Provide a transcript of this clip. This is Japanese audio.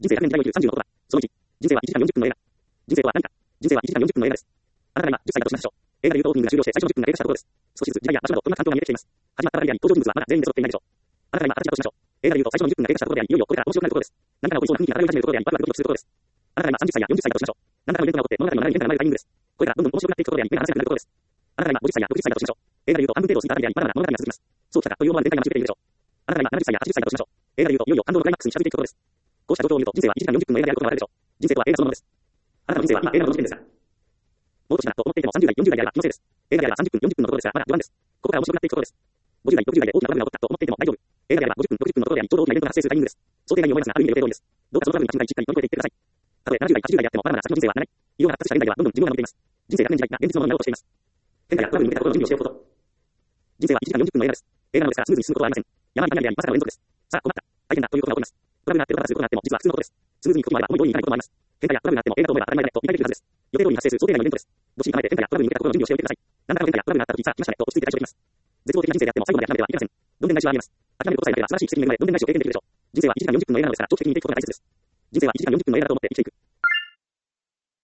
人生100年時代を生きる30のことだ。その1、人生は1時間40分の映画。人生とは何か。人生は1時間40分の映画です。あなたが今10歳だとしましょう。映画でいうとオープニングが終了して最初の10分が経過したところです。少しずつ時代や場所などこんな環境が見えてきています。始まったばかりであり、登場人物はまだ全員で揃っていないでしょう。あなたが今形だとしましょう。映画でいうと最初の20分が経過したところであり、いよいよこれから面白くなるところです。何かが起こりそうな雰囲気が漂い始めるところであり、ワクワクドキドキするところです。あなたが今30歳や40歳だとしましょう。何らかのイベントが起こって物語の流れに変化が生まれるタイミングです。これからどんどん面白くなっていくところであり、目が離せなくなるところです。あなたが今50歳や60歳だとしましょう。映画でいうと半分程度を過ぎたあたりであり、まだまだ物語が続きます。そうきたかという思わぬ展開が待ち受けているでしょう。あなたが今70歳や80歳だとしましょう。映画でいうといよいよ感動のクライマックスに近づいていくところです。こうした状況を見ると人生は1時間40分の映画であることがわかるでしょう。人生とは映画そのものです。あなたの人生は今映画のどの時点ですか。もう少しだと思っていても30代、40代であれば気のせいです。映画であれば30分、40分のところですが、まだ序盤です。ここから面白くなっていくところです。50代、60代で大きなトラブルが起こったと思っていても大丈夫。映画であれば50分、60分のところであり、ちょうど大きなイベントが発生するタイミングです。想定外に思いますが、ある意味で予定通りです。どうかそのトラブルに気遣いしっかり乗り越えていってください。たとえ70代、80代であってもまだまだ先の人生は長い。医療が発達した現代ではどんどん寿命が伸びています。人生100年時代が現実のものになろうとしています。変化やトラブルに向けた心の準備をしておくこと。人生は1時間40分の映画です。映画なのですからスムーズに進むことはありません。山あり谷ありまさかの連続です。さあ、困った。大変だということが起こります。トラブルがあってバタバタすることがあっても実は普通のことです。スムーズにいくこともあれば思い通りにいかないこともあります。変化やトラブルがあっても映画と思えば当たり前だと理解できるはずです。予定通りに発生する想定外のイベントです。どっしり構えて変化やトラブルに向けた心の準備をしておいてください。何らかの変化やトラブルがあった時、さあ来ましたねと落ち着いて対処できます。絶望的な人生であっても最後まで諦めてはいけません。どんでん返しはあります。諦めることさえなければ素晴らしい奇跡に恵まれ、どんでん返しを経験できるでしょう。人生は1時間40分の映画なのですから長期的に見ていくことが大切です。人生は1時間40分の映画だと思って生きていく。